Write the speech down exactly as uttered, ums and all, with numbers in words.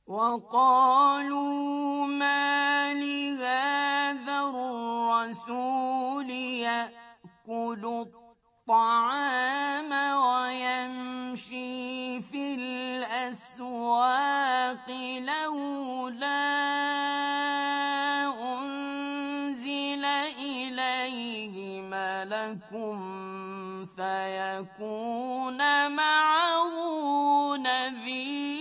وقالوا ما لهذا الرسول يأكل الطعام ويمشي في الأسواق لولا أنزل إليه ملك فيكون معه نذيرا.